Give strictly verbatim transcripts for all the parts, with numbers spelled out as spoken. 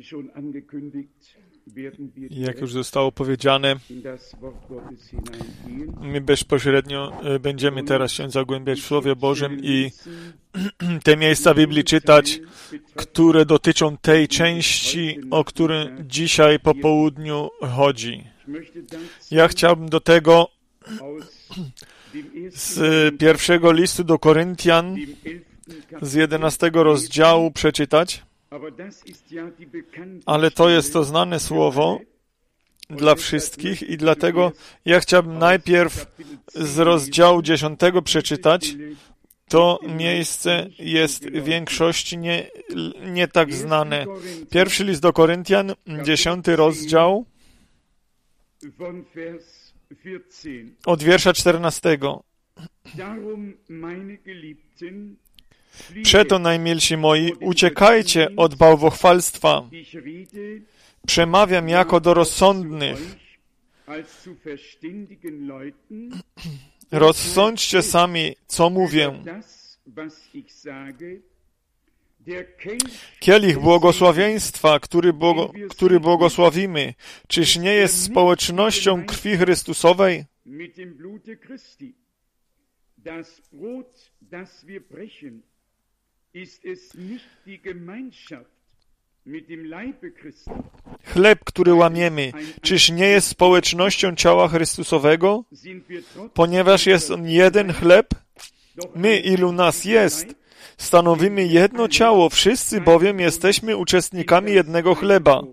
Jak już zostało powiedziane, my bezpośrednio będziemy teraz się zagłębiać w Słowie Bożym i te miejsca Biblii czytać, które dotyczą tej części, o którą dzisiaj po południu chodzi. Ja chciałbym do tego z pierwszego listu do Koryntian z jedenastego rozdziału przeczytać, ale to jest to znane słowo dla wszystkich i dlatego ja chciałbym najpierw z rozdziału dziesiątego przeczytać. To miejsce jest w większości nie, nie tak znane. Pierwszy list do Koryntian, dziesiąty rozdział, od wiersza czternastego. Przeto, najmilsi moi, uciekajcie od bałwochwalstwa. Przemawiam jako do rozsądnych. Rozsądźcie sami, co mówię. Kielich błogosławieństwa, który, błogo, który błogosławimy, czyż nie jest społecznością krwi Chrystusowej? Chleb, który łamiemy, czyż nie jest społecznością ciała Chrystusowego? Ponieważ jest on jeden chleb, my, ilu nas jest, stanowimy jedno ciało, wszyscy bowiem jesteśmy uczestnikami jednego chleba.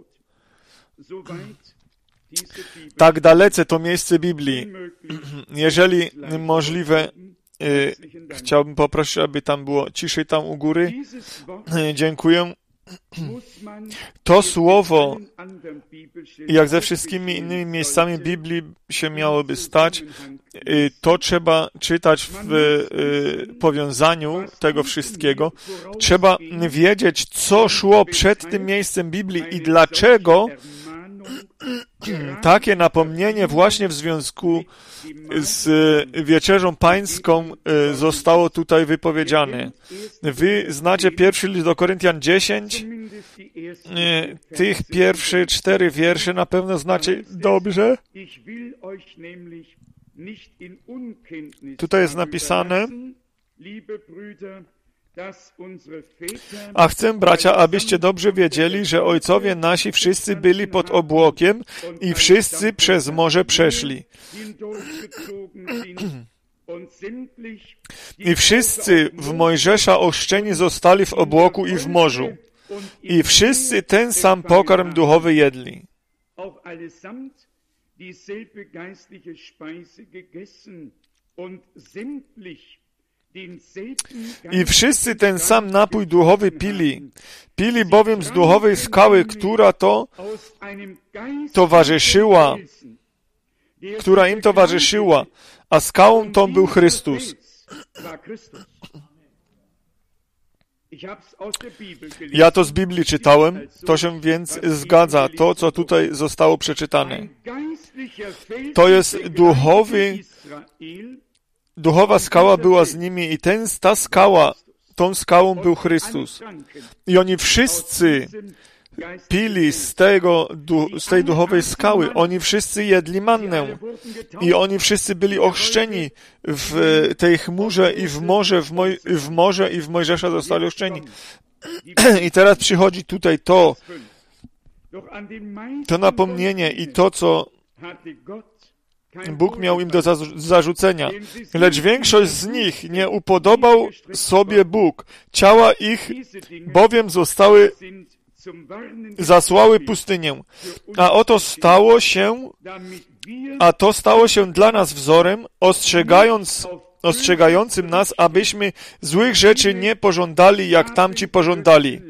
Tak dalece to miejsce Biblii. Jeżeli możliwe, y, chciałbym poprosić, aby tam było ciszej tam u góry. Y, dziękuję. To słowo, jak ze wszystkimi innymi miejscami Biblii się miałoby stać, to trzeba czytać w powiązaniu tego wszystkiego. Trzeba wiedzieć, co szło przed tym miejscem Biblii i dlaczego takie napomnienie właśnie w związku z Wieczerzą Pańską zostało tutaj wypowiedziane. Wy znacie pierwszy list do Koryntian dziesięć, tych pierwsze cztery wiersze na pewno znacie dobrze. Tutaj jest napisane: a chcę, bracia, abyście dobrze wiedzieli, że ojcowie nasi wszyscy byli pod obłokiem i wszyscy przez morze przeszli. I wszyscy w Mojżesza ochrzczeni zostali w obłoku i w morzu. I wszyscy ten sam pokarm duchowy jedli. I wszyscy ten sam napój duchowy pili. Pili bowiem z duchowej skały, która to towarzyszyła, która im towarzyszyła, a skałą tą był Chrystus. Ja to z Biblii czytałem, to się więc zgadza, to, co tutaj zostało przeczytane. To jest duchowy, duchowa skała była z nimi i ten, ta skała, tą skałą był Chrystus. I oni wszyscy pili z, tego, z tej duchowej skały. Oni wszyscy jedli mannę. I oni wszyscy byli ochrzczeni w tej chmurze i w morze, w, moj, w morze i w Mojżesza zostali ochrzczeni. I teraz przychodzi tutaj to, to napomnienie i to, co Bóg miał im do zarzucenia. Lecz większość z nich nie upodobał sobie Bóg. Ciała ich bowiem zostały zasłały pustynię. A oto stało się, a to stało się dla nas wzorem, ostrzegając, ostrzegającym nas, abyśmy złych rzeczy nie pożądali, jak tamci pożądali.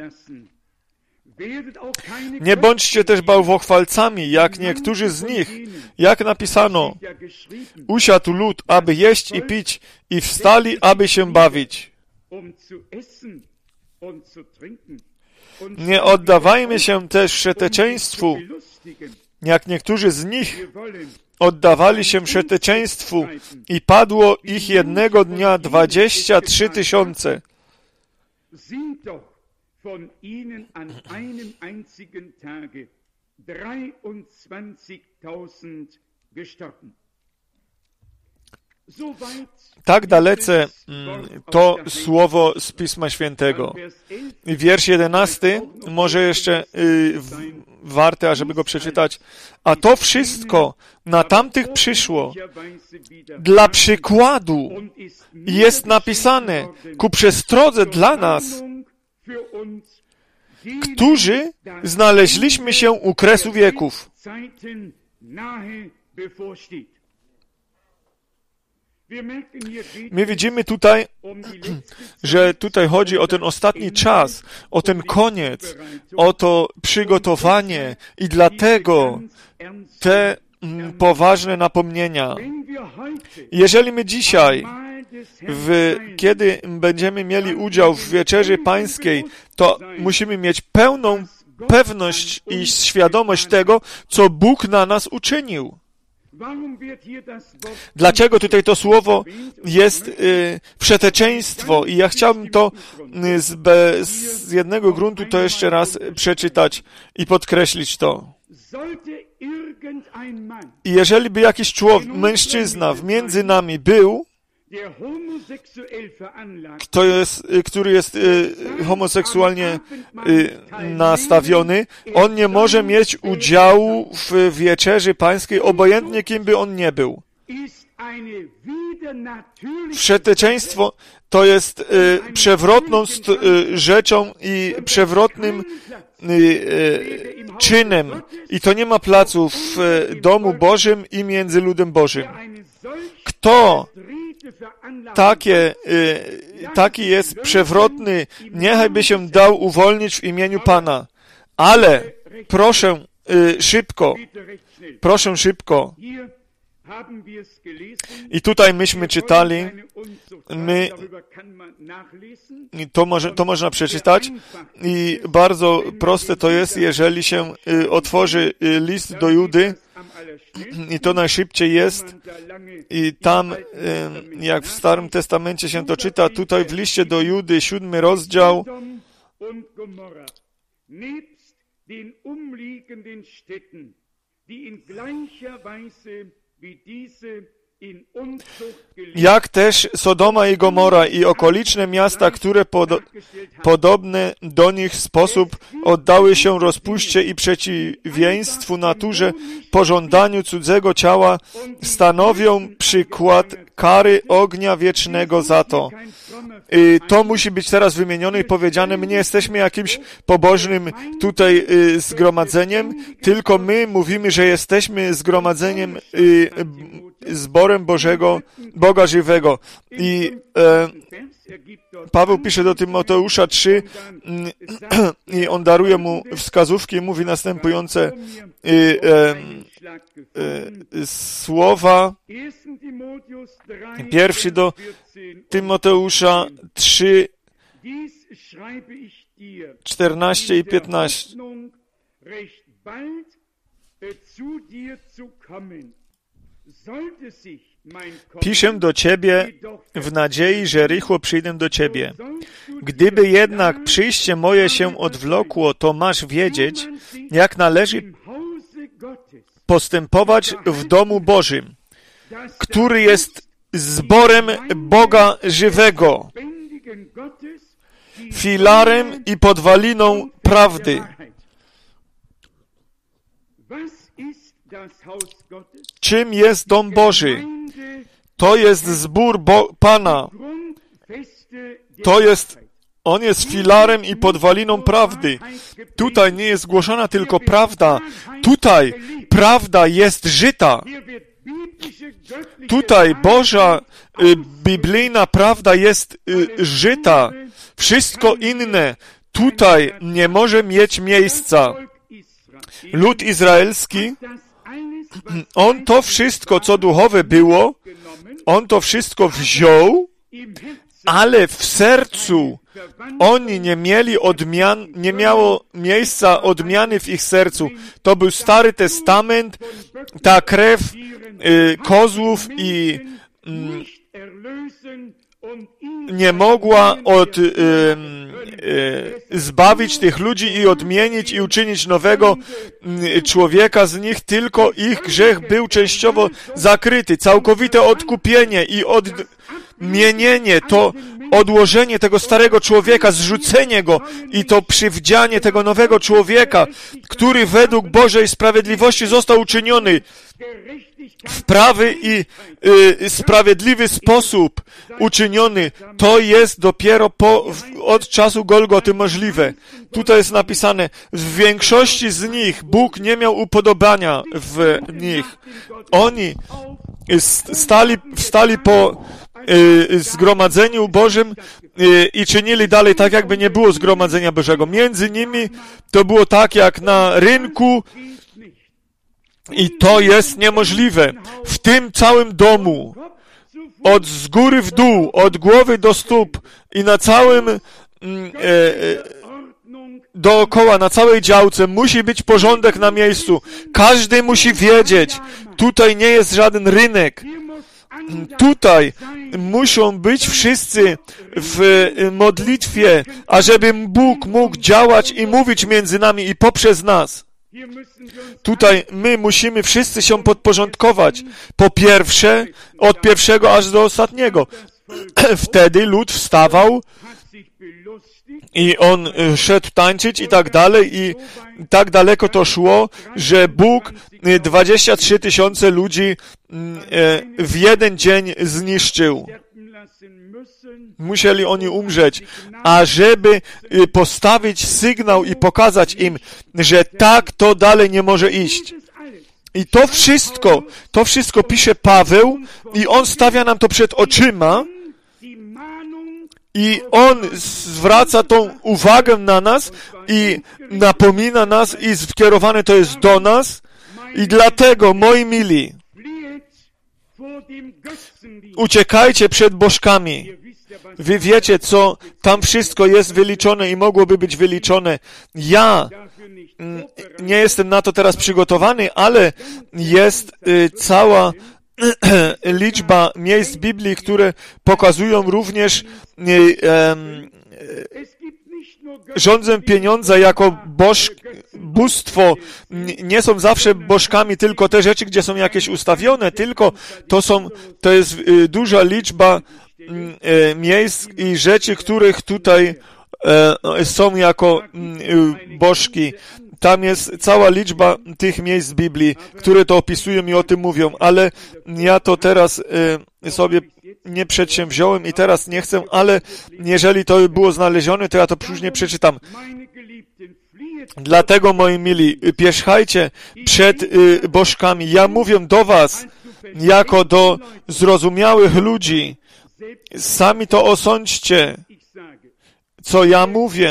Nie bądźcie też bałwochwalcami, jak niektórzy z nich, jak napisano, usiadł lud, aby jeść i pić, i wstali, aby się bawić. Nie oddawajmy się też szeteczeństwu, jak niektórzy z nich oddawali się szeteczeństwu i padło ich jednego dnia dwadzieścia trzy tysiące. von ihnen an einem einzigen Tage dreiundzwanzigtausend gestorben. Tak dalece to słowo z Pisma Świętego. I wiersz jedenasty, może jeszcze y, warte, ażeby go przeczytać. A to wszystko na tamtych przyszło dla przykładu jest napisane ku przestrodze dla nas, którzy znaleźliśmy się u kresu wieków. My widzimy tutaj, że tutaj chodzi o ten ostatni czas, o ten koniec, o to przygotowanie i dlatego te mm, poważne napomnienia. Jeżeli my dzisiaj, w, kiedy będziemy mieli udział w Wieczerzy Pańskiej, to musimy mieć pełną pewność i świadomość tego, co Bóg na nas uczynił. Dlaczego tutaj to słowo jest y, przeteczeństwo? I ja chciałbym to y, z, be, z jednego gruntu to jeszcze raz przeczytać i podkreślić to. I jeżeli by jakiś człowiek, mężczyzna między nami był, kto jest, który jest y, homoseksualnie y, nastawiony, on nie może mieć udziału w Wieczerzy Pańskiej, obojętnie kim by on nie był. Przeteczeństwo to jest y, przewrotną st, y, rzeczą i przewrotnym y, y, czynem. I to nie ma placu w y, domu Bożym i między ludem Bożym. Kto takie, y, taki jest przewrotny, niechaj by się dał uwolnić w imieniu Pana. Ale proszę y, szybko, proszę szybko. I tutaj myśmy czytali, my, to, może, to można przeczytać i bardzo proste to jest, jeżeli się y, otworzy y, list do Judy i to najszybciej jest i tam, y, jak w Starym Testamencie się to czyta, tutaj w liście do Judy, siódmy rozdział, jak też Sodoma i Gomora i okoliczne miasta, które pod, podobne do nich sposób oddały się rozpuście i przeciwieństwu naturze, pożądaniu cudzego ciała, stanowią przykład kary ognia wiecznego za to. I to musi być teraz wymienione i powiedziane, my nie jesteśmy jakimś pobożnym tutaj y, zgromadzeniem, tylko my mówimy, że jesteśmy zgromadzeniem, y, zborem Bożego, Boga żywego. I e, Paweł pisze do Tymoteusza trzy i on daruje mu wskazówki i mówi następujące y, e, e, słowa. Pierwszy do Tymoteusza trzy, czternaście i piętnaście. Piszę do Ciebie w nadziei, że rychło przyjdę do Ciebie. Gdyby jednak przyjście moje się odwlokło, to masz wiedzieć, jak należy postępować w domu Bożym, który jest zborem Boga żywego, filarem i podwaliną prawdy. Czym jest dom Boży? To jest zbór Bo- Pana. To jest, on jest filarem i podwaliną prawdy. Tutaj nie jest głoszona tylko prawda. Tutaj prawda jest żyta. Tutaj Boża y, biblijna prawda jest y, żyta. Wszystko inne tutaj nie może mieć miejsca. Lud izraelski, on to wszystko, co duchowe było, on to wszystko wziął, ale w sercu oni nie mieli odmian, nie miało miejsca odmiany w ich sercu. To był Stary Testament, ta krew y, kozłów i y, nie mogła od y, e, zbawić tych ludzi i odmienić i uczynić nowego m, człowieka z nich, tylko ich grzech był częściowo zakryty. Całkowite odkupienie i odmienienie, to odłożenie tego starego człowieka, zrzucenie go i to przywdzianie tego nowego człowieka, który według Bożej sprawiedliwości został uczyniony w prawy i y, sprawiedliwy sposób uczyniony, to jest dopiero po, w, od czasu Golgoty możliwe. Tutaj jest napisane, w większości z nich Bóg nie miał upodobania w nich. Oni stali, wstali po y, zgromadzeniu Bożym y, i czynili dalej tak, jakby nie było zgromadzenia Bożego. Między nimi to było tak, jak na rynku. I to jest niemożliwe. W tym całym domu, od z góry w dół, od głowy do stóp i na całym mm, e, dookoła, na całej działce musi być porządek na miejscu. Każdy musi wiedzieć, tutaj nie jest żaden rynek. Tutaj muszą być wszyscy w modlitwie, ażeby Bóg mógł działać i mówić między nami i poprzez nas. Tutaj my musimy wszyscy się podporządkować. Po pierwsze, od pierwszego aż do ostatniego. Wtedy lud wstawał i on szedł tańczyć i tak dalej i tak daleko to szło, że Bóg dwadzieścia trzy tysiące ludzi w jeden dzień zniszczył. Musieli oni umrzeć, ażeby postawić sygnał i pokazać im, że tak to dalej nie może iść. I to wszystko, to wszystko pisze Paweł i on stawia nam to przed oczyma i on zwraca tą uwagę na nas i napomina nas i skierowane to jest do nas i dlatego, moi mili, uciekajcie przed bożkami. Wy wiecie, co tam wszystko jest wyliczone i mogłoby być wyliczone. Ja mm, nie jestem na to teraz przygotowany, ale jest y, cała liczba miejsc Biblii, które pokazują również y, y, rządzę pieniądza jako boż, bóstwo. Nie są zawsze bożkami tylko te rzeczy, gdzie są jakieś ustawione, tylko to są, to jest y, duża liczba y, miejsc i rzeczy, których tutaj y, są jako y, bożki. Tam jest cała liczba tych miejsc Biblii, które to opisują i o tym mówią, ale ja to teraz y, sobie nie przedsięwziąłem i teraz nie chcę, ale jeżeli to było znalezione, to ja to później przeczytam. Dlatego, moi mili, pierzchajcie przed y, bożkami. Ja mówię do was, jako do zrozumiałych ludzi. Sami to osądźcie, co ja mówię.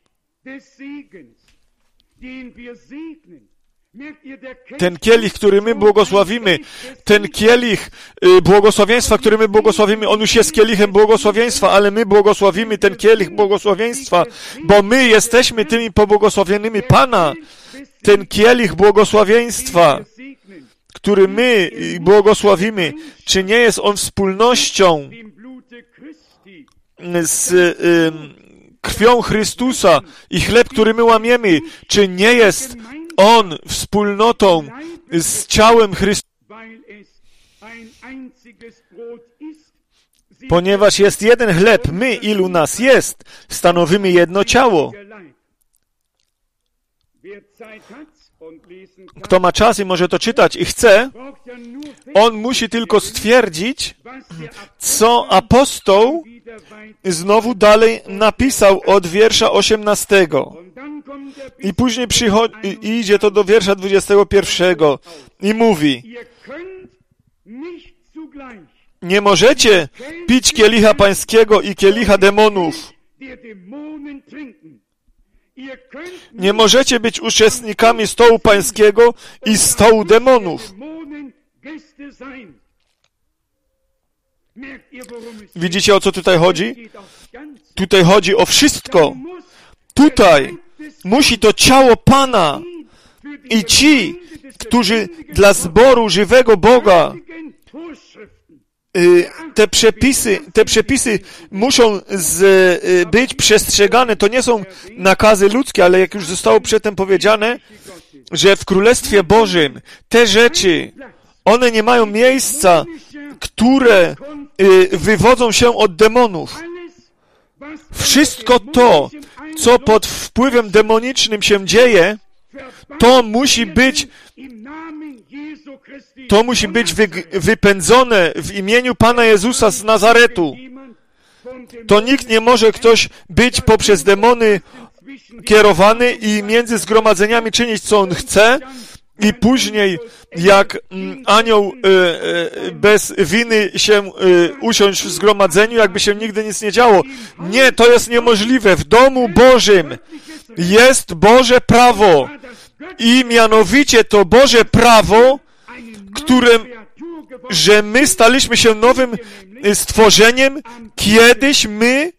Ten kielich, który my błogosławimy, ten kielich y, błogosławieństwa, który my błogosławimy, on już jest kielichem błogosławieństwa, ale my błogosławimy ten kielich błogosławieństwa, bo my jesteśmy tymi pobłogosławionymi Pana. Ten kielich błogosławieństwa, który my błogosławimy, czy nie jest on wspólnością z y, krwią Chrystusa i chleb, który my łamiemy, czy nie jest on wspólnotą z ciałem Chrystusa? Ponieważ jest jeden chleb, my, ilu nas jest, stanowimy jedno ciało. Kto ma czas i może to czytać i chce, on musi tylko stwierdzić, co apostoł znowu dalej napisał od wiersza osiemnastego. I później przychodzi, idzie to do wiersza dwudziestego pierwszego i mówi: nie możecie pić kielicha pańskiego i kielicha demonów. Nie możecie być uczestnikami stołu pańskiego i stołu demonów. Widzicie, o co tutaj chodzi? Tutaj chodzi o wszystko. Tutaj musi to ciało Pana i ci, którzy dla zboru żywego Boga te przepisy, te przepisy muszą z, być przestrzegane. To nie są nakazy ludzkie, ale jak już zostało przedtem powiedziane, że w Królestwie Bożym te rzeczy, one nie mają miejsca, które wywodzą się od demonów. Wszystko to, co pod wpływem demonicznym się dzieje, to musi być to musi być wy, wypędzone w imieniu Pana Jezusa z Nazaretu. To nikt nie może ktoś być poprzez demony kierowany i między zgromadzeniami czynić, co on chce, i później, jak mm, anioł y, y, bez winy się y, usiąść w zgromadzeniu, jakby się nigdy nic nie działo. Nie, to jest niemożliwe. W domu Bożym jest Boże prawo i mianowicie to Boże prawo, którym, że my staliśmy się nowym stworzeniem, kiedyś my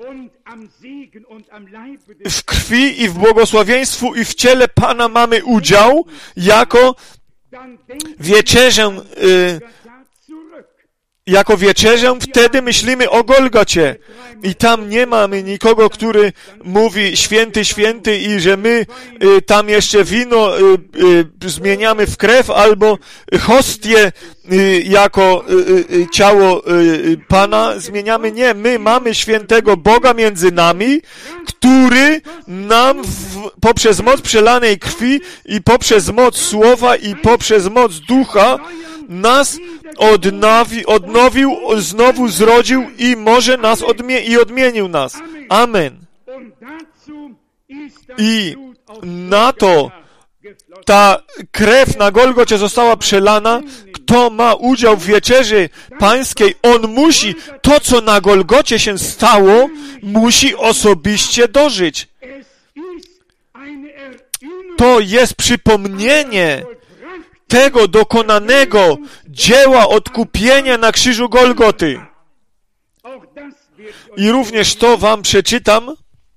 w krwi i w błogosławieństwu i w ciele Pana mamy udział jako wieczerzę, y, jako wieczerzę, wtedy myślimy o Golgocie. I tam nie mamy nikogo, który mówi święty, święty i że my y, tam jeszcze wino y, y, zmieniamy w krew albo hostię y, jako y, y, ciało y, Pana zmieniamy. Nie, my mamy świętego Boga między nami, który nam w, poprzez moc przelanej krwi i poprzez moc słowa i poprzez moc ducha nas odnowi, odnowił, znowu zrodził i może nas odmie i odmienił nas. Amen. I na to ta krew na Golgocie została przelana. Kto ma udział w wieczerzy pańskiej, on musi to, co na Golgocie się stało, musi osobiście dożyć. To jest przypomnienie tego dokonanego dzieła odkupienia na krzyżu Golgoty. I również to wam przeczytam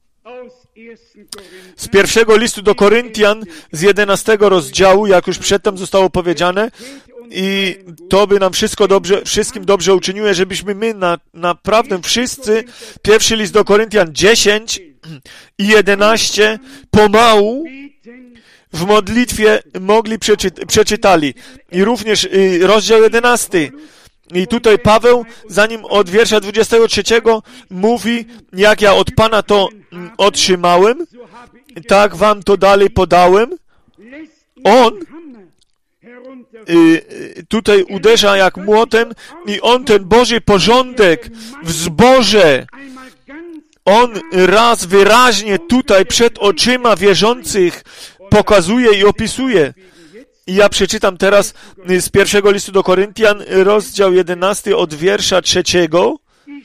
z pierwszego listu do Koryntian, z jedenastego rozdziału, jak już przedtem zostało powiedziane, i to by nam wszystko dobrze, wszystkim dobrze uczyniło, żebyśmy my na, naprawdę wszyscy, pierwszy list do Koryntian dziesięć i jedenaście, pomału w modlitwie mogli przeczy- przeczytali. I również y, rozdział jedenasty. I tutaj Paweł, zanim od wiersza dwudziestego trzeciego mówi, jak ja od Pana to mm, otrzymałem, tak wam to dalej podałem. On y, y, tutaj uderza jak młotem i on ten Boży porządek w zborze, on raz wyraźnie tutaj przed oczyma wierzących pokazuje i opisuje. I ja przeczytam teraz z pierwszego listu do Koryntian, rozdział jedenasty od wiersza trzeciego.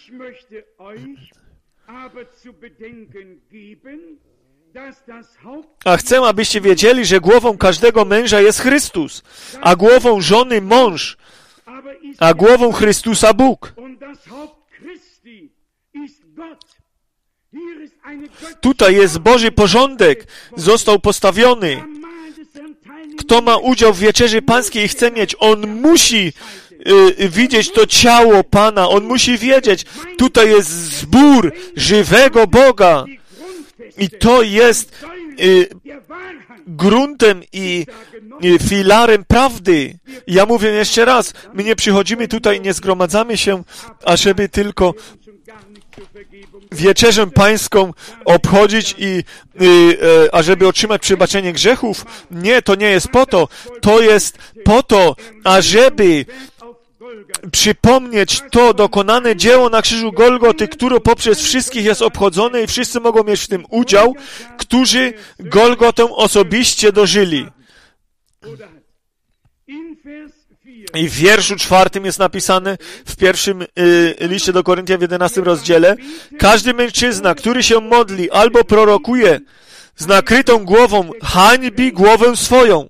A chcę, abyście wiedzieli, że głową każdego męża jest Chrystus, a głową żony mąż, a głową Chrystusa Bóg. Tutaj jest Boży porządek, został postawiony. Kto ma udział w wieczerzy pańskiej i chce mieć, on musi y, widzieć to ciało Pana, on musi wiedzieć, tutaj jest zbór żywego Boga i to jest y, gruntem i y, filarem prawdy. Ja mówię jeszcze raz, my nie przychodzimy tutaj, nie zgromadzamy się, ażeby tylko wieczerzę pańską obchodzić i, i e, ażeby otrzymać przebaczenie grzechów. Nie, to nie jest po to. To jest po to, ażeby przypomnieć to dokonane dzieło na krzyżu Golgoty, które poprzez wszystkich jest obchodzone i wszyscy mogą mieć w tym udział, którzy Golgotę osobiście dożyli. I w wierszu czwartym jest napisane w pierwszym y, liście do Koryntian w jedenastym rozdziale: każdy mężczyzna, który się modli albo prorokuje z nakrytą głową, hańbi głowę swoją.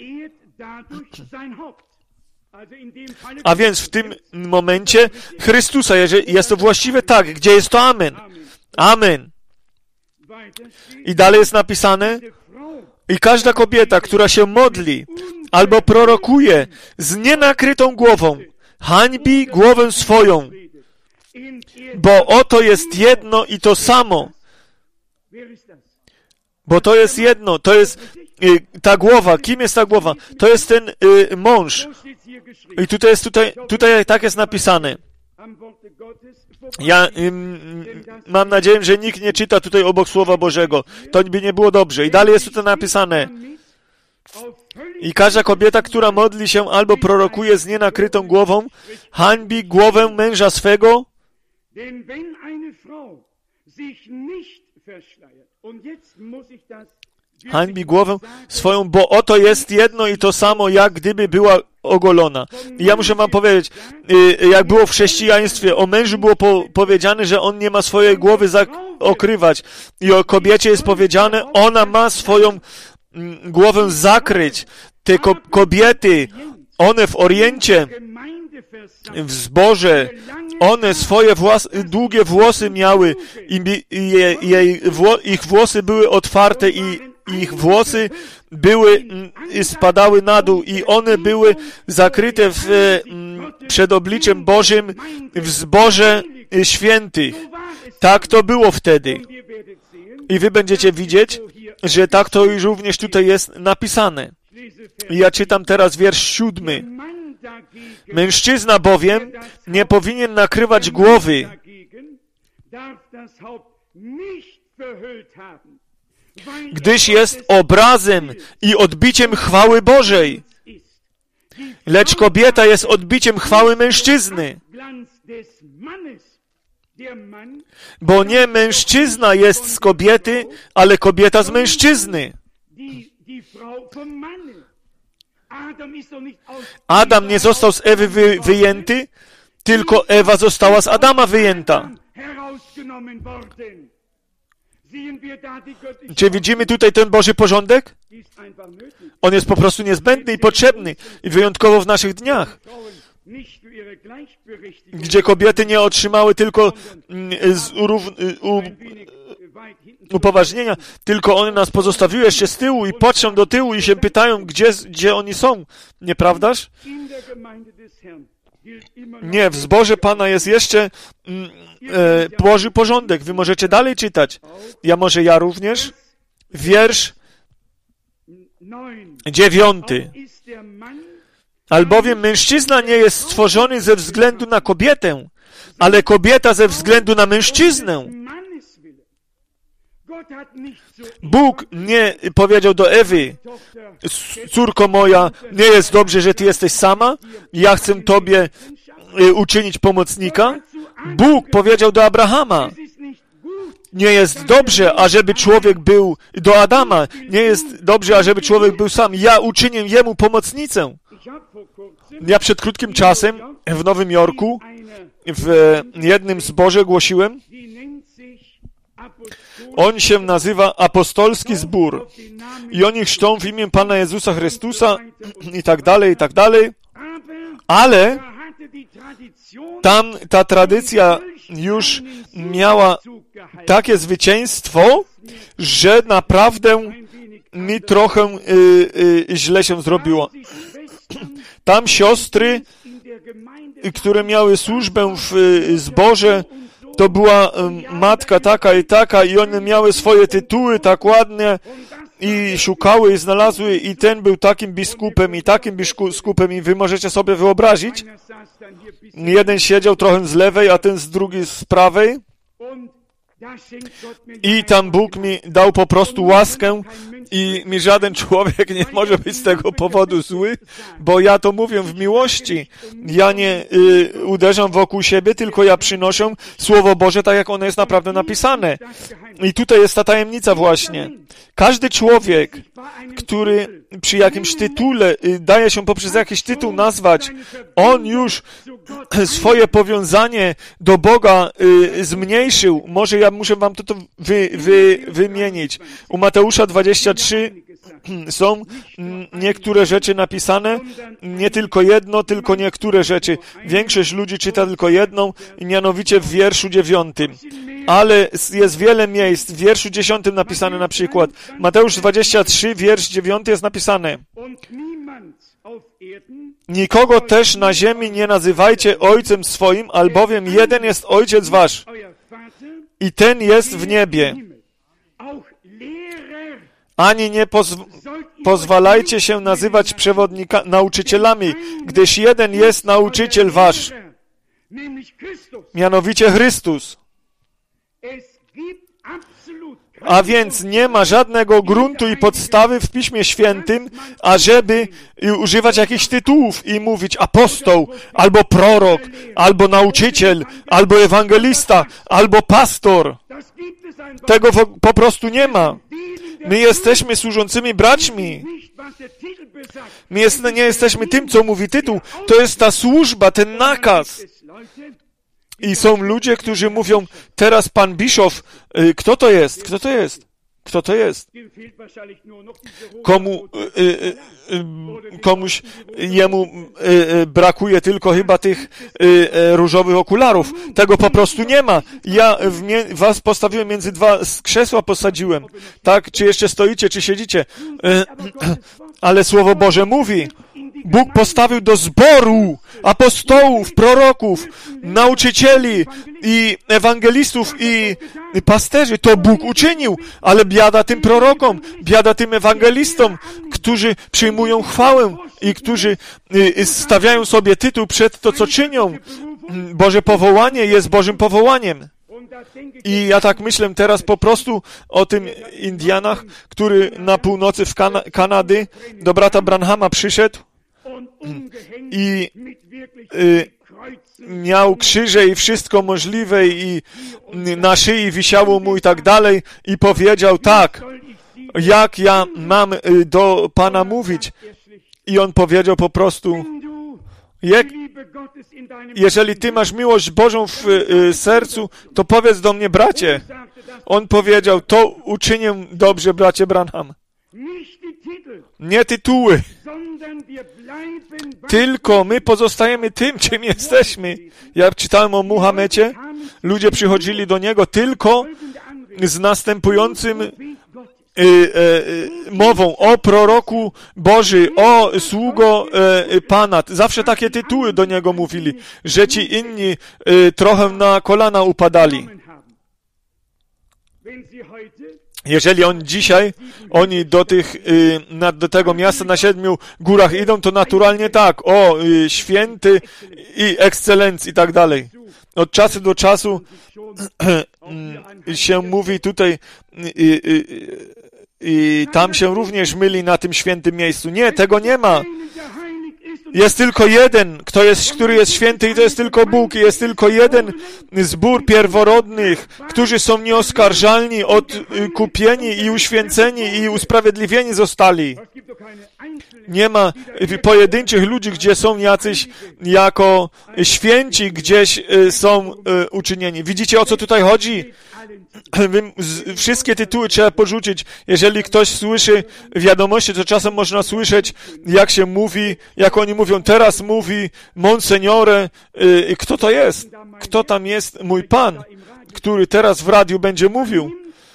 A więc w tym momencie Chrystusa, jeżeli jest to właściwe, tak, gdzie jest to amen? Amen. I dalej jest napisane: i każda kobieta, która się modli albo prorokuje z nienakrytą głową, hańbi głowę swoją, bo oto jest jedno i to samo. Bo to jest jedno, to jest y, ta głowa. Kim jest ta głowa? To jest ten y, mąż. I tutaj jest, tutaj, tutaj tak jest napisane. Ja y, mam nadzieję, że nikt nie czyta tutaj obok Słowa Bożego. To by nie było dobrze. I dalej jest tutaj napisane. I każda kobieta, która modli się albo prorokuje z nienakrytą głową, hańbi głowę męża swego. Hańbi głowę swoją, bo oto jest jedno i to samo, jak gdyby była ogolona. I ja muszę wam powiedzieć, jak było w chrześcijaństwie, o mężu było po, powiedziane, że on nie ma swojej głowy okrywać. I o kobiecie jest powiedziane, ona ma swoją mm, głowę zakryć. Te ko kobiety, one w Oriencie, w zborze, one swoje włos długie włosy miały i, i je, jej, wło ich włosy były otwarte i ich włosy były i spadały na dół i one były zakryte w, przed obliczem Bożym w zborze świętych. Tak to było wtedy. I wy będziecie widzieć, że tak to już również tutaj jest napisane. Ja czytam teraz wiersz siódmy. Mężczyzna bowiem nie powinien nakrywać głowy, gdyż jest obrazem i odbiciem chwały Bożej. Lecz kobieta jest odbiciem chwały mężczyzny. Bo nie mężczyzna jest z kobiety, ale kobieta z mężczyzny. Adam nie został z Ewy wy, wyjęty, tylko Ewa została z Adama wyjęta. Czy widzimy tutaj ten Boży porządek? On jest po prostu niezbędny i potrzebny i wyjątkowo w naszych dniach, gdzie kobiety nie otrzymały tylko z u, upoważnienia, tylko one nas pozostawiły jeszcze z tyłu i patrzą do tyłu i się pytają, gdzie, gdzie oni są. Nieprawdaż? Nie, w zborze Pana jest jeszcze mm, e, Boży porządek. Wy możecie dalej czytać. Ja może ja również. Wiersz dziewiąty. Albowiem mężczyzna nie jest stworzony ze względu na kobietę, ale kobieta ze względu na mężczyznę. Bóg nie powiedział do Ewy, córko moja, nie jest dobrze, że ty jesteś sama, ja chcę tobie uczynić pomocnika. Bóg powiedział do Abrahama, nie jest dobrze, ażeby człowiek był, do Adama, nie jest dobrze, ażeby człowiek był sam, ja uczynię jemu pomocnicę. Ja przed krótkim czasem w Nowym Jorku w jednym zborze głosiłem, on się nazywa Apostolski Zbór i oni chrzczą w imię Pana Jezusa Chrystusa i tak dalej, i tak dalej, ale tam ta tradycja już miała takie zwycięstwo, że naprawdę mi trochę y, y, źle się zrobiło. Tam siostry, które miały służbę w y, zborze, to była y, matka taka i taka i one miały swoje tytuły tak ładnie i szukały i znalazły i ten był takim biskupem i takim biskupem i wy możecie sobie wyobrazić. Jeden siedział trochę z lewej, a ten z drugiej z prawej. I tam Bóg mi dał po prostu łaskę i mi żaden człowiek nie może być z tego powodu zły, bo ja to mówię w miłości. Ja nie y, uderzam wokół siebie, tylko ja przynoszę Słowo Boże tak, jak ono jest naprawdę napisane. I tutaj jest ta tajemnica właśnie. Każdy człowiek, który przy jakimś tytule y, daje się poprzez jakiś tytuł nazwać, on już swoje powiązanie do Boga y, zmniejszył. Może ja muszę wam to, to wy, wy, wymienić. U Mateusza dwadzieścia trzy są niektóre rzeczy napisane, nie tylko jedno, tylko niektóre rzeczy. Większość ludzi czyta tylko jedną, mianowicie w wierszu dziewiątym. Ale jest wiele miejsc. W wierszu dziesiątym napisane na przykład. Mateusz dwadzieścia trzy, wiersz dziewiąty jest napisane. Nikogo też na ziemi nie nazywajcie ojcem swoim, albowiem jeden jest ojciec wasz i ten jest w niebie. Ani nie pozw- pozwalajcie się nazywać przewodnika- nauczycielami, gdyż jeden jest nauczyciel wasz, mianowicie Chrystus. A więc nie ma żadnego gruntu i podstawy w Piśmie Świętym, ażeby używać jakichś tytułów i mówić apostoł, albo prorok, albo nauczyciel, albo ewangelista, albo pastor. Tego po prostu nie ma. My jesteśmy służącymi braćmi. My jest, nie jesteśmy tym, co mówi tytuł. To jest ta służba, ten nakaz. I są ludzie, którzy mówią, teraz pan Bischof, y, kto to jest? Kto to jest? Kto to jest? Komu, y, y, y, komuś, jemu y, y, brakuje tylko chyba tych y, y, różowych okularów. Tego po prostu nie ma. Ja w mie- was postawiłem między dwa krzesła, posadziłem. Tak? Czy jeszcze stoicie, czy siedzicie? Y, ale Słowo Boże mówi, Bóg postawił do zboru apostołów, proroków, nauczycieli i ewangelistów i pasterzy. To Bóg uczynił, ale biada tym prorokom, biada tym ewangelistom, którzy przyjmują chwałę i którzy stawiają sobie tytuł przed to, co czynią. Boże powołanie jest Bożym powołaniem. I ja tak myślę teraz po prostu o tym Indianach, który na północy w Kan- Kanady do brata Branhama przyszedł i y, miał krzyże i wszystko możliwe i na szyi wisiało mu i tak dalej i powiedział tak, jak ja mam y, do Pana mówić. I on powiedział po prostu, jak, jeżeli Ty masz miłość Bożą w y, sercu, to powiedz do mnie, bracie. On powiedział, to uczynię dobrze, bracie Branham. Nie tytuły, tylko my pozostajemy tym, czym jesteśmy. Ja czytałem o Muhammecie, ludzie przychodzili do niego tylko z następującym y, y, y, mową o proroku Boży, o sługo y, Pana. Zawsze takie tytuły do niego mówili, że ci inni y, trochę na kolana upadali. Jeżeli on dzisiaj, oni do tych, y, na, do tego miasta na siedmiu górach idą, to naturalnie tak, o, y, święty i ekscelenc i tak dalej. Od czasu do czasu y, się mówi tutaj i y, y, y, tam się również myli na tym świętym miejscu. Nie, tego nie ma. Jest tylko jeden, kto jest, który jest święty i to jest tylko Bóg. Jest tylko jeden zbór pierworodnych, którzy są nieoskarżalni, odkupieni i uświęceni i usprawiedliwieni zostali. Nie ma pojedynczych ludzi, gdzie są jacyś jako święci, gdzieś są uczynieni. Widzicie, o co tutaj chodzi? Wszystkie tytuły trzeba porzucić. Jeżeli ktoś słyszy wiadomości, to czasem można słyszeć, jak się mówi, jak oni mówią, teraz mówi Monsignore, yy, kto to jest? Kto tam jest? Mój Pan, który teraz w radiu będzie mówił.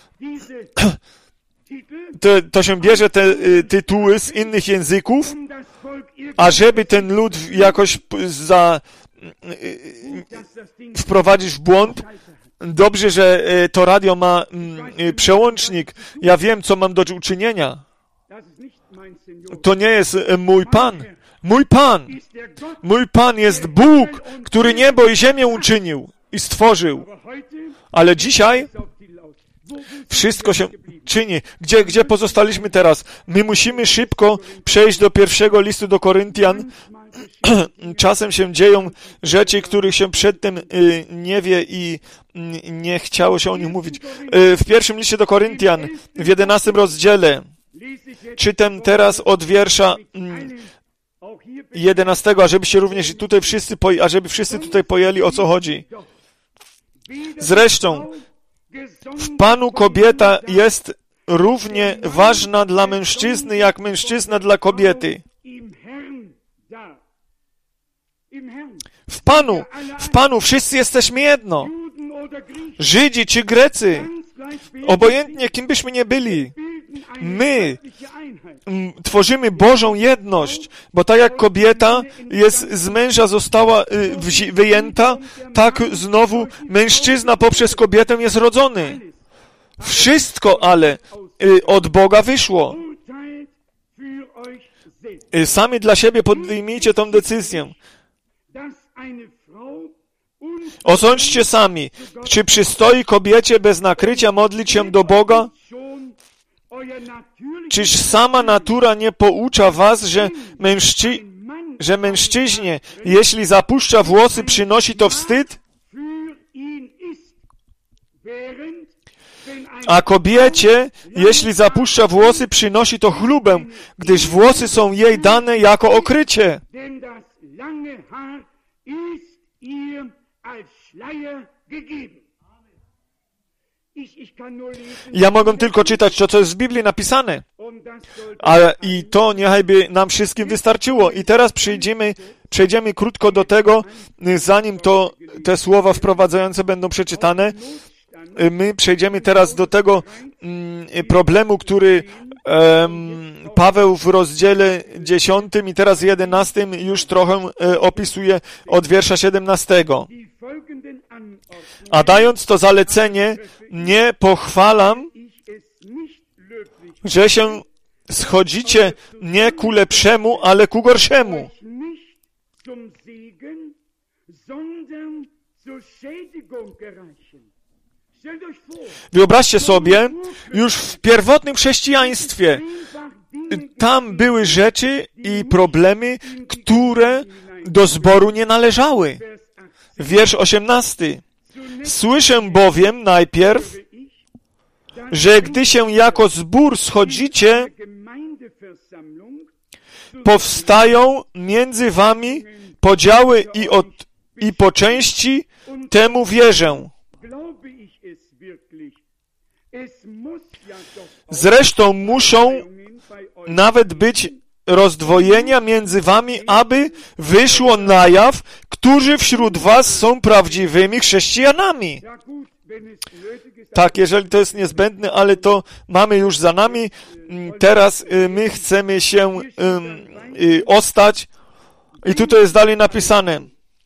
To, to się bierze te y, tytuły z innych języków, ażeby ten lud jakoś za, y, y, wprowadzić w błąd. Dobrze, że to radio ma mm, przełącznik. Ja wiem, co mam do uczynienia. To nie jest mój Pan. Mój Pan. Mój Pan jest Bóg, który niebo i ziemię uczynił i stworzył. Ale dzisiaj wszystko się czyni. Gdzie, gdzie pozostaliśmy teraz? My musimy szybko przejść do pierwszego listu do Koryntian. Czasem się dzieją rzeczy, których się przedtem y, nie wie i y, nie chciało się o nich mówić. Y, w pierwszym liście do Koryntian, w jedenastym rozdziale, czytam teraz od wiersza y, jedenastego, ażeby się również tutaj wszyscy, po, ażeby wszyscy tutaj pojęli, o co chodzi. Zresztą, w Panu kobieta jest równie ważna dla mężczyzny, jak mężczyzna dla kobiety. W Panu, w Panu wszyscy jesteśmy jedno. Żydzi czy Grecy, obojętnie kim byśmy nie byli, My m, tworzymy Bożą jedność, bo tak jak kobieta jest z męża została y, wzi- wyjęta, tak znowu mężczyzna poprzez kobietę jest rodzony. Wszystko ale y, od Boga wyszło. Y, sami dla siebie podejmijcie tą decyzję. Osądźcie sami, czy przystoi kobiecie bez nakrycia modlić się do Boga? Czyż sama natura nie poucza was, że, mężczy... że mężczyźnie, jeśli zapuszcza włosy, przynosi to wstyd? A kobiecie, jeśli zapuszcza włosy, przynosi to chlubę, gdyż włosy są jej dane jako okrycie. Ja mogę tylko czytać to, co jest w Biblii napisane. A i to niechajby nam wszystkim wystarczyło. I teraz przejdziemy, przejdziemy krótko do tego, zanim to te słowa wprowadzające będą przeczytane. My przejdziemy teraz do tego mm, problemu, który um, Paweł w rozdziale dziesiątym i teraz jedenastym już trochę e, opisuje od wiersza siedemnastego. A dając to zalecenie, nie pochwalam, że się schodzicie nie ku lepszemu, ale ku gorszemu. Wyobraźcie sobie, już w pierwotnym chrześcijaństwie tam były rzeczy i problemy, które do zboru nie należały. Wiersz osiemnasty. Słyszę bowiem najpierw, że gdy się jako zbór schodzicie, powstają między wami podziały i, od, i po części temu wierzę. Zresztą muszą nawet być rozdwojenia między wami, aby wyszło na jaw, którzy wśród was są prawdziwymi chrześcijanami. Tak, jeżeli to jest niezbędne, ale to mamy już za nami. Teraz my chcemy się um, y, ostać. I tutaj jest dalej napisane.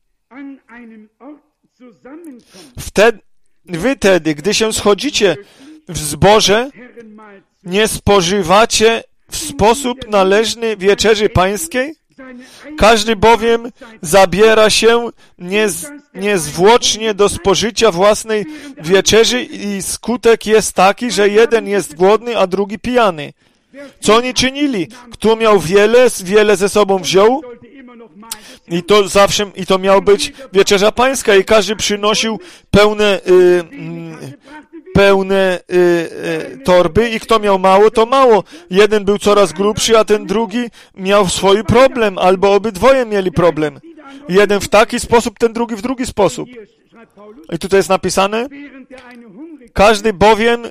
Wtedy, wy tedy, gdy się schodzicie w zborze, nie spożywacie w sposób należny wieczerzy pańskiej? Każdy bowiem zabiera się niez, niezwłocznie do spożycia własnej wieczerzy i skutek jest taki, że jeden jest głodny, a drugi pijany. Co oni czynili? Kto miał wiele, wiele ze sobą wziął? I to zawsze, i to miał być wieczerza pańska i każdy przynosił pełne, y, y, pełne y, y, torby i kto miał mało, to mało. Jeden był coraz grubszy, a ten drugi miał swój problem, albo obydwoje mieli problem. Jeden w taki sposób, ten drugi w drugi sposób. I tutaj jest napisane, każdy bowiem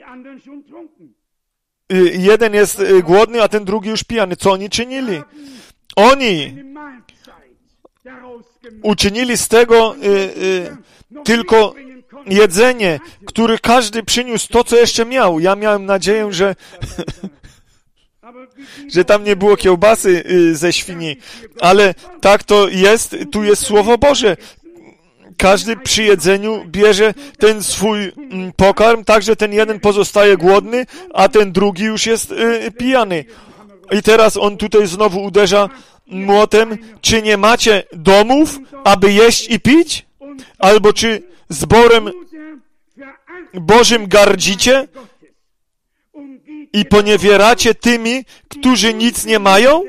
y, jeden jest y, głodny, a ten drugi już pijany. Co oni czynili? Oni uczynili z tego y, y, tylko jedzenie, który każdy przyniósł to, co jeszcze miał. Ja miałem nadzieję, że że tam nie było kiełbasy y, ze świni, ale tak to jest, tu jest Słowo Boże. Każdy przy jedzeniu bierze ten swój mm, pokarm, tak, że ten jeden pozostaje głodny, a ten drugi już jest y, pijany. I teraz on tutaj znowu uderza młotem, czy nie macie domów, aby jeść i pić? Albo czy zborem Bożym gardzicie i poniewieracie tymi, którzy nic nie mają?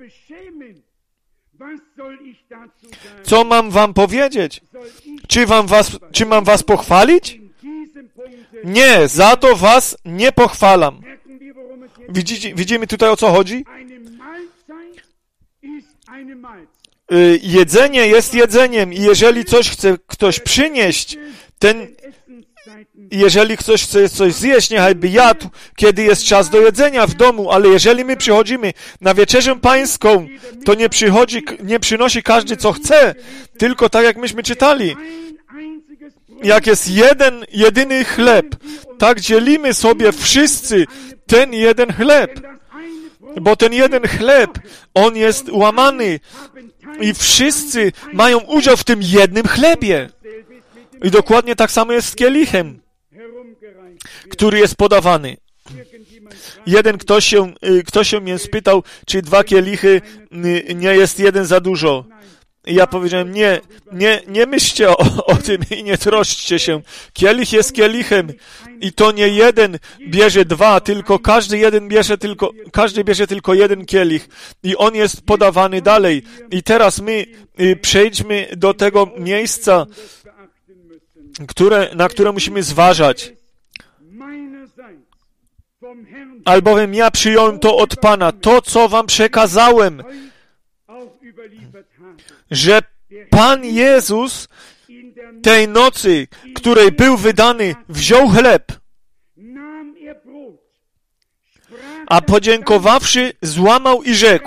Co mam wam powiedzieć? Czy, wam was, czy mam was pochwalić? Nie, za to was nie pochwalam. Widzicie, widzimy tutaj, o co chodzi? Y, jedzenie jest jedzeniem i jeżeli coś chce ktoś przynieść, ten, jeżeli ktoś chce coś zjeść, niechajby jadł, kiedy jest czas do jedzenia w domu, ale jeżeli my przychodzimy na wieczerzę pańską, to nie przychodzi, nie przynosi każdy, co chce, tylko tak jak myśmy czytali. jak jest jeden, jedyny chleb, tak dzielimy sobie wszyscy ten jeden chleb. Bo ten jeden chleb, on jest łamany i wszyscy mają udział w tym jednym chlebie. I dokładnie tak samo jest z kielichem, który jest podawany. Jeden ktoś się, ktoś się mnie spytał, czy dwa kielichy nie jest jeden za dużo. I ja powiedziałem, nie, nie, nie myślcie o, o tym i nie troszczcie się. Kielich jest kielichem i to nie jeden bierze dwa, tylko każdy jeden bierze tylko, każdy bierze tylko jeden kielich i on jest podawany dalej. I teraz my y, przejdźmy do tego miejsca, które, na które musimy zważać. Albowiem ja przyjąłem to od Pana, to co wam przekazałem, że Pan Jezus tej nocy, której był wydany, wziął chleb, a podziękowawszy, złamał i rzekł: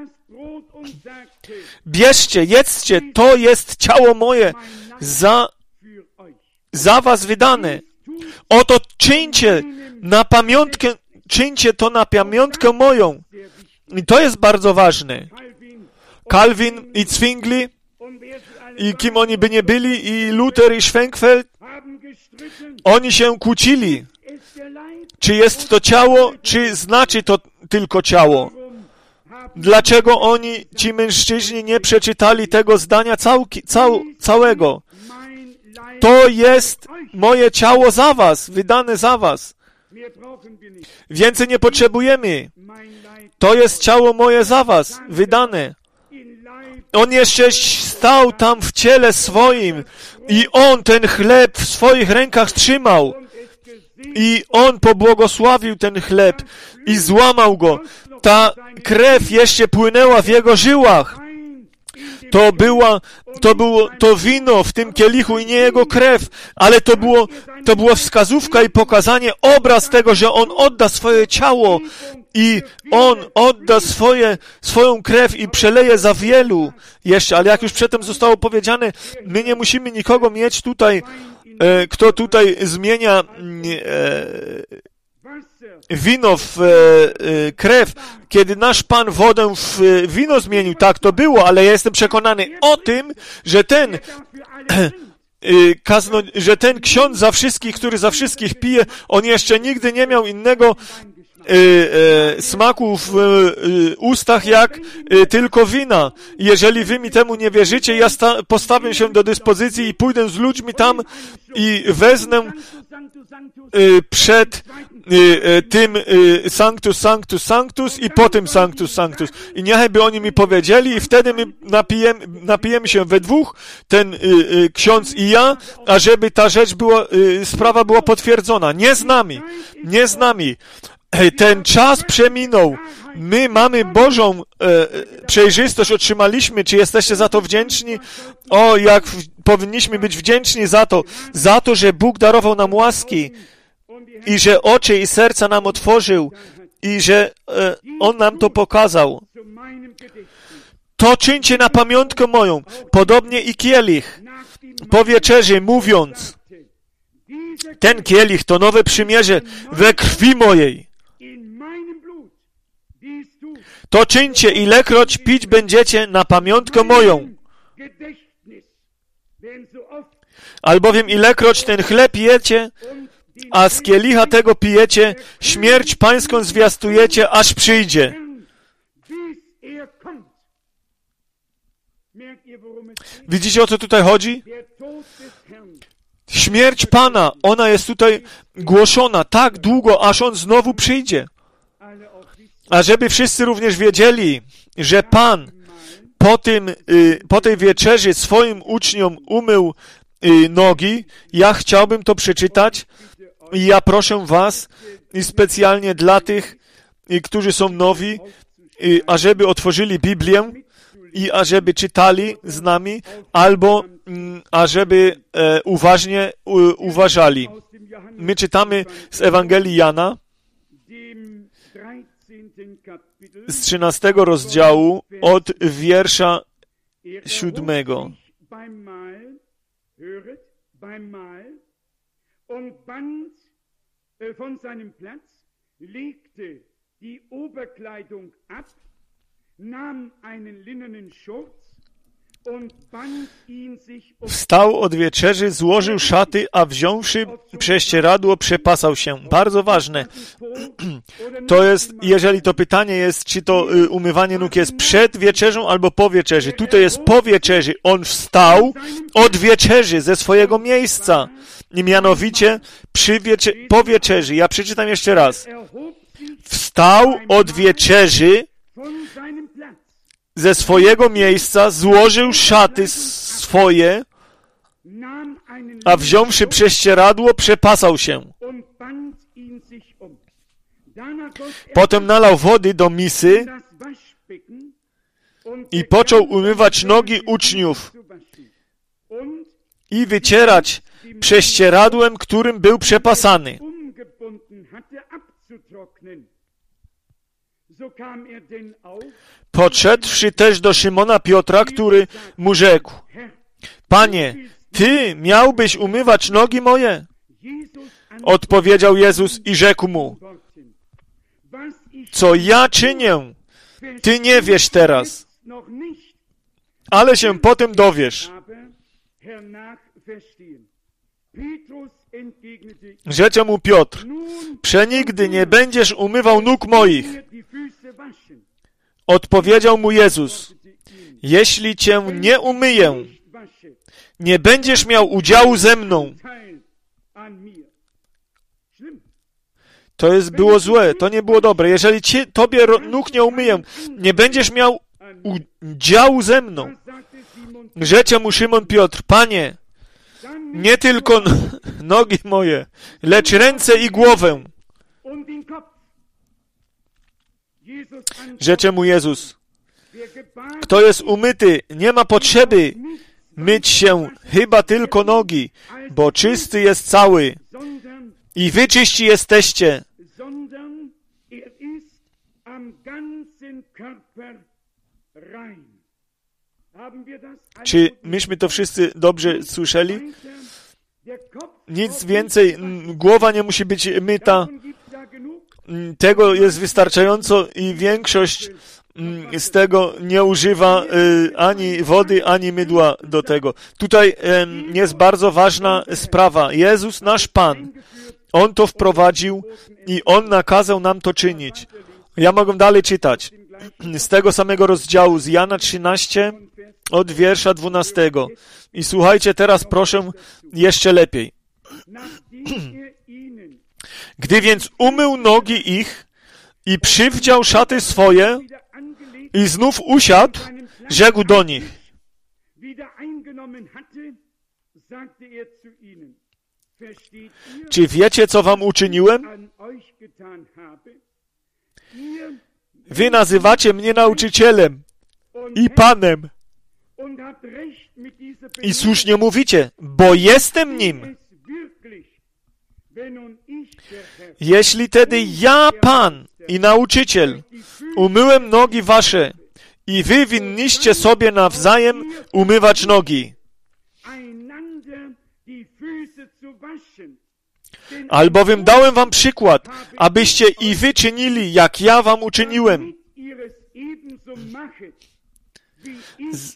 bierzcie, jedzcie, to jest ciało moje, za, za was wydane. Oto czyńcie na pamiątkę, czyńcie to na pamiątkę moją. I to jest bardzo ważne. Calvin i Zwingli, i kim oni by nie byli, i Luther i Schwenkfeld, oni się kłócili. Czy jest to ciało, czy znaczy to tylko ciało? Dlaczego oni, ci mężczyźni, nie przeczytali tego zdania całki, cał, całego? To jest moje ciało za was, wydane za was. Więcej nie potrzebujemy. To jest ciało moje za was, wydane. On jeszcze stał tam w ciele swoim i on ten chleb w swoich rękach trzymał. I on pobłogosławił ten chleb i złamał go. Ta krew jeszcze płynęła w jego żyłach. To była, to było to wino w tym kielichu i nie jego krew, ale to było, to była wskazówka i pokazanie, obraz tego, że on odda swoje ciało i on odda swoje, swoją krew i przeleje za wielu jeszcze, ale jak już przedtem zostało powiedziane, my nie musimy nikogo mieć tutaj, e, kto tutaj zmienia e, wino w e, krew. Kiedy nasz Pan wodę w e, wino zmienił, tak to było, ale ja jestem przekonany o tym, że ten e, kazno, że ten ksiądz za wszystkich, który za wszystkich pije, on jeszcze nigdy nie miał innego e, e, smaku w e, ustach jak e, tylko wina. Jeżeli wy mi temu nie wierzycie, ja sta- postawię się do dyspozycji i pójdę z ludźmi tam i wezmę e, przed tym Sanctus, Sanctus, Sanctus i po tym Sanctus, Sanctus. I niechby oni mi powiedzieli i wtedy my napijemy, napijemy się we dwóch, ten y, y, ksiądz i ja, ażeby ta rzecz była, y, sprawa była potwierdzona. Nie z nami, nie z nami. Ten czas przeminął. My mamy Bożą e, przejrzystość, otrzymaliśmy. Czy jesteście za to wdzięczni? O, jak w, powinniśmy być wdzięczni za to, za to, że Bóg darował nam łaski i że oczy i serca nam otworzył i że e, On nam to pokazał. To czyńcie na pamiątkę moją, podobnie i kielich, po wieczerzy mówiąc, ten kielich to nowe przymierze we krwi mojej. To czyńcie, ilekroć pić będziecie na pamiątkę moją. Albowiem ilekroć ten chleb jecie, a z kielicha tego pijecie, śmierć pańską zwiastujecie, aż przyjdzie. Widzicie, o co tutaj chodzi? Śmierć Pana, ona jest tutaj głoszona tak długo, aż On znowu przyjdzie. A żeby wszyscy również wiedzieli, że Pan po tym, po tej wieczerzy swoim uczniom umył nogi, ja chciałbym to przeczytać i ja proszę was, i specjalnie dla tych, którzy są nowi, ażeby otworzyli Biblię i ażeby czytali z nami, albo ażeby e, uważnie u, uważali. My czytamy z Ewangelii Jana, z trzynastego rozdziału, od wiersza siódmego. beim Mahl und band äh, von seinem Platz, legte die Oberkleidung ab, nahm einen linnenen Schurz und band ihn sich um. Wstał od wieczerzy, złożył szaty, a wziąwszy prześcieradło, przepasał się. Bardzo ważne. To jest, jeżeli to pytanie jest, czy to y, umywanie nóg jest przed wieczerzą albo po wieczerzy. Tutaj jest po wieczerzy. On wstał od wieczerzy ze swojego miejsca. I mianowicie przy wiecze- po wieczerzy. Ja przeczytam jeszcze raz. Wstał od wieczerzy ze swojego miejsca, złożył szaty swoje, a wziąwszy prześcieradło, przepasał się. Potem nalał wody do misy i począł umywać nogi uczniów i wycierać prześcieradłem, którym był przepasany. Podszedłszy też do Szymona Piotra, który mu rzekł: Panie, Ty miałbyś umywać nogi moje? Odpowiedział Jezus i rzekł mu: Co ja czynię, Ty nie wiesz teraz, ale się potem dowiesz. Rzecze mu Piotr: Przenigdy nie będziesz umywał nóg moich. Odpowiedział mu Jezus: Jeśli cię nie umyję, nie będziesz miał udziału ze mną. To jest było złe, to nie było dobre. Jeżeli ci, tobie nóg nie umyję, nie będziesz miał udziału ze mną. Rzecze mu Szymon Piotr: Panie, nie tylko nogi moje, lecz ręce i głowę. Rzecze mu Jezus: Kto jest umyty, nie ma potrzeby myć się, chyba tylko nogi, bo czysty jest cały i wy czyści jesteście. Czy myśmy to wszyscy dobrze słyszeli? Nic więcej, głowa nie musi być myta. Tego jest wystarczająco i większość z tego nie używa y, ani wody, ani mydła do tego. Tutaj y, jest bardzo ważna sprawa. Jezus, nasz Pan, On to wprowadził i On nakazał nam to czynić. Ja mogę dalej czytać. Z tego samego rozdziału, z Jana trzynaście, od wiersza dwunastego. I słuchajcie teraz, proszę, jeszcze lepiej. Gdy więc umył nogi ich i przywdział szaty swoje i znów usiadł, rzekł do nich: Czy wiecie, co wam uczyniłem? Wy nazywacie mnie nauczycielem i Panem. I słusznie mówicie, bo jestem nim. Jeśli tedy ja, Pan i nauczyciel, umyłem nogi wasze i wy winniście sobie nawzajem umywać nogi. Albowiem dałem wam przykład, abyście i wy czynili, jak ja wam uczyniłem. Z...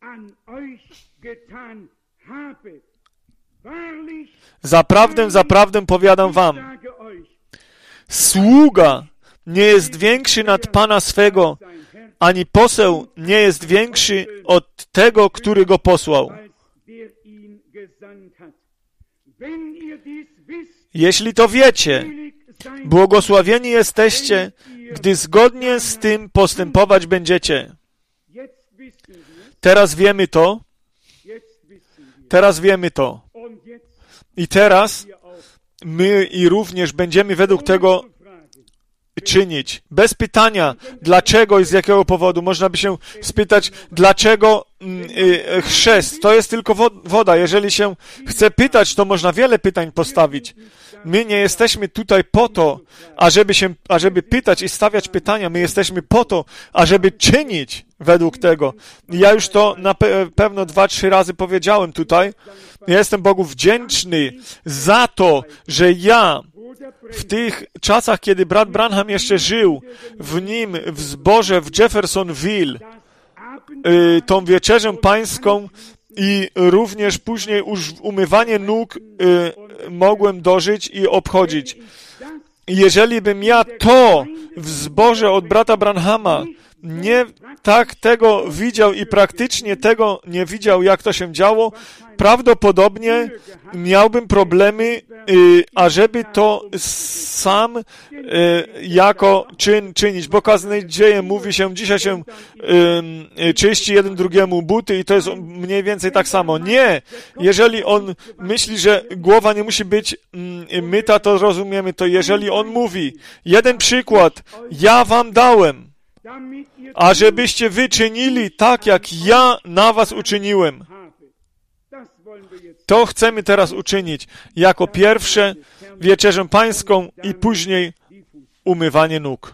Zaprawdę, zaprawdę powiadam wam, sługa nie jest większy nad Pana swego, ani poseł nie jest większy od tego, który go posłał. Jeśli to wiecie, błogosławieni jesteście, gdy zgodnie z tym postępować będziecie. Teraz wiemy to. Teraz wiemy to. I teraz my i również będziemy według tego czynić. Bez pytania, dlaczego i z jakiego powodu. Można by się spytać, dlaczego y, chrzest. To jest tylko woda. Jeżeli się chce pytać, to można wiele pytań postawić. My nie jesteśmy tutaj po to, ażeby się, ażeby pytać i stawiać pytania. My jesteśmy po to, ażeby czynić według tego. Ja już to na pe- pewno dwa, trzy razy powiedziałem tutaj. Ja jestem Bogu wdzięczny za to, że ja w tych czasach, kiedy brat Branham jeszcze żył, w nim, w zborze w Jeffersonville, y, tą wieczerzę pańską i również później już umywanie nóg y, mogłem dożyć i obchodzić. Jeżeli bym ja to w zborze od brata Branhama nie tak tego widział i praktycznie tego nie widział, jak to się działo, prawdopodobnie miałbym problemy, y, ażeby to sam y, jako czyn czynić. Bo kaznodzieje mówi się, dzisiaj się y, czyści jeden drugiemu buty i to jest mniej więcej tak samo. Nie! Jeżeli on myśli, że głowa nie musi być y, myta, to rozumiemy to. Jeżeli on mówi, jeden przykład, ja wam dałem, a żebyście wy czynili tak, jak ja na was uczyniłem. To chcemy teraz uczynić. Jako pierwsze wieczerzę pańską i później umywanie nóg.